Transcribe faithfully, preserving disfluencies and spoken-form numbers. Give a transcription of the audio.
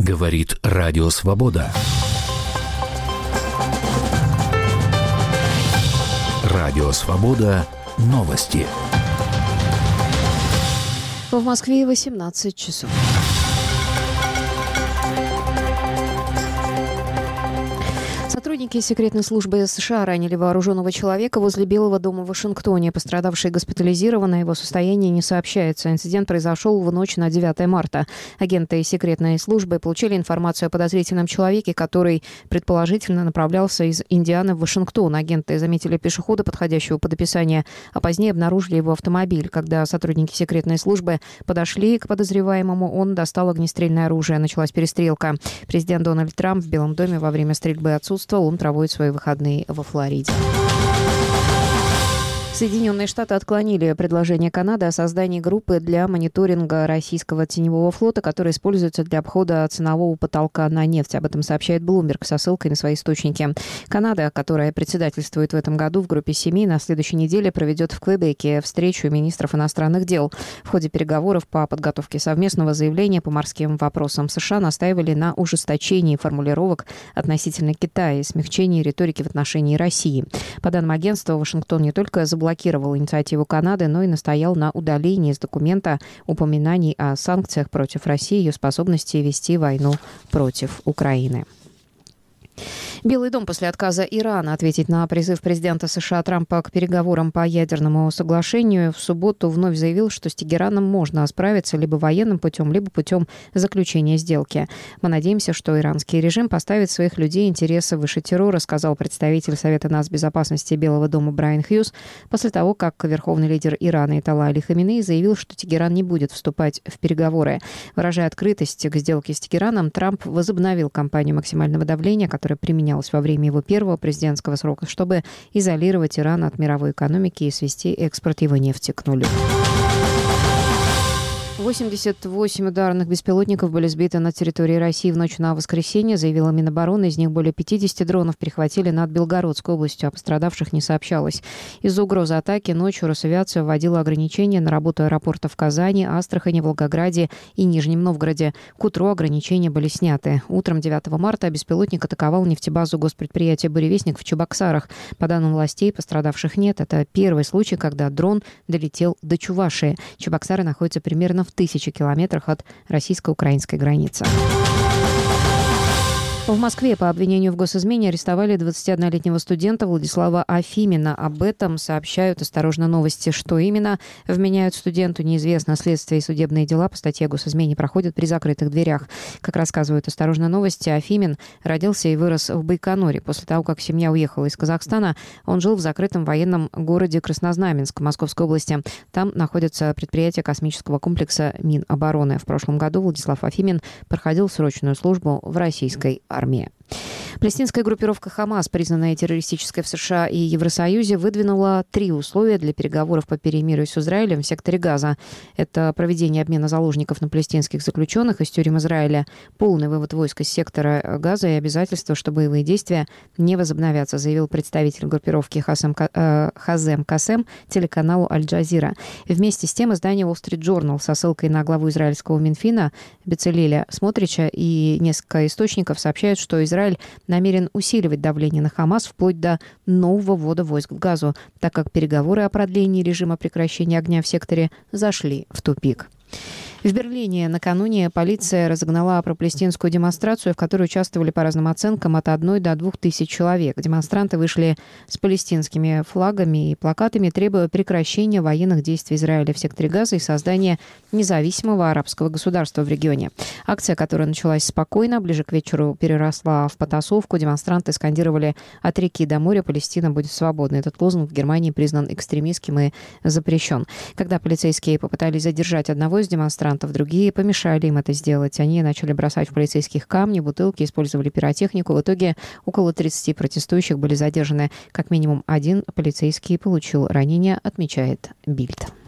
Говорит Радио Свобода. Радио Свобода. Новости. В Москве восемнадцать часов. Сотрудники секретной службы США ранили вооруженного человека возле Белого дома в Вашингтоне. Пострадавший госпитализирован, о его состоянии не сообщается. Инцидент произошел в ночь на девятое марта. Агенты секретной службы получили информацию о подозрительном человеке, который предположительно направлялся из Индианы в Вашингтон. Агенты заметили пешехода, подходящего под описание, а позднее обнаружили его автомобиль. Когда сотрудники секретной службы подошли к подозреваемому, он достал огнестрельное оружие. Началась перестрелка. Президент Дональд Трамп в Белом доме во время стрельбы отсутствовал. Он проводит свои выходные во Флориде. Соединенные Штаты отклонили предложение Канады о создании группы для мониторинга российского теневого флота, который используется для обхода ценового потолка на нефть. Об этом сообщает Bloomberg со ссылкой на свои источники. Канада, которая председательствует в этом году в группе семи, на следующей неделе проведет в Квебеке встречу министров иностранных дел. В ходе переговоров по подготовке совместного заявления по морским вопросам США настаивали на ужесточении формулировок относительно Китая и смягчении риторики в отношении России. По данным агентства, Вашингтон не только заблокировал блокировал инициативу Канады, но и настоял на удалении из документа упоминаний о санкциях против России и ее способности вести войну против Украины. Белый дом после отказа Ирана ответить на призыв президента США Трампа к переговорам по ядерному соглашению в субботу вновь заявил, что с Тегераном можно справиться либо военным путем, либо путем заключения сделки. Мы надеемся, что иранский режим поставит своих людей интересы выше террора, сказал представитель Совета нацбезопасности Белого дома Брайан Хьюз после того, как верховный лидер Ирана Аятолла Али Хаминеи заявил, что Тегеран не будет вступать в переговоры. Выражая открытость к сделке с Тегераном, Трамп возобновил кампанию максимального давления, которая применялась во время его первого президентского срока, чтобы изолировать Иран от мировой экономики и свести экспорт его нефти к нулю. восемьдесят восемь ударных беспилотников были сбиты на территории России в ночь на воскресенье, заявила Минобороны. Из них более пятьдесят дронов перехватили над Белгородской областью, о пострадавших не сообщалось. Из-за угрозы атаки ночью Росавиация вводила ограничения на работу аэропортов в Казани, Астрахани, Волгограде и Нижнем Новгороде. К утру ограничения были сняты. Утром девятого марта беспилотник атаковал нефтебазу госпредприятия «Буревестник» в Чебоксарах. По данным властей, пострадавших нет. Это первый случай, когда дрон долетел до Чувашии. Чебоксары находятся примерно в тысячи километрах от российско-украинской границы. В Москве по обвинению в госизмене арестовали двадцатиоднолетнего студента Владислава Афимина. Об этом сообщают «Осторожно, новости». Что именно вменяют студенту, неизвестно. Следствие и судебные дела по статье о госизмене проходят при закрытых дверях. Как рассказывают «Осторожно, новости», Афимин родился и вырос в Байконуре. После того, как семья уехала из Казахстана, он жил в закрытом военном городе Краснознаменск Московской области. Там находится предприятие космического комплекса Минобороны. В прошлом году Владислав Афимин проходил срочную службу в российской армии. Армия. Палестинская группировка «Хамас», признанная террористической в США и Евросоюзе, выдвинула три условия для переговоров по перемирию с Израилем в секторе Газа. Это проведение обмена заложников на палестинских заключенных из тюрем Израиля, полный вывод войск из сектора Газа и обязательство, что боевые действия не возобновятся, заявил представитель группировки Хасем, э, Хазем Касем телеканалу Аль-Джазира. Вместе с тем издание Wall Street Journal со ссылкой на главу израильского Минфина Бецалеля Смотрича и несколько источников сообщают, что Израиль намерен усиливать давление на Хамас вплоть до нового ввода войск в Газу, так как переговоры о продлении режима прекращения огня в секторе зашли в тупик. В Берлине накануне полиция разогнала пропалестинскую демонстрацию, в которой участвовали по разным оценкам от одной до двух тысяч человек. Демонстранты вышли с палестинскими флагами и плакатами, требуя прекращения военных действий Израиля в секторе Газа и создания независимого арабского государства в регионе. Акция, которая началась спокойно, ближе к вечеру переросла в потасовку. Демонстранты скандировали «От реки до моря Палестина будет свободна». Этот лозунг в Германии признан экстремистским и запрещен. Когда полицейские попытались задержать одного из демонстрантов, другие помешали им это сделать. Они начали бросать в полицейских камни, бутылки, использовали пиротехнику. В итоге около тридцати протестующих были задержаны. Как минимум один полицейский получил ранение, отмечает Бильд.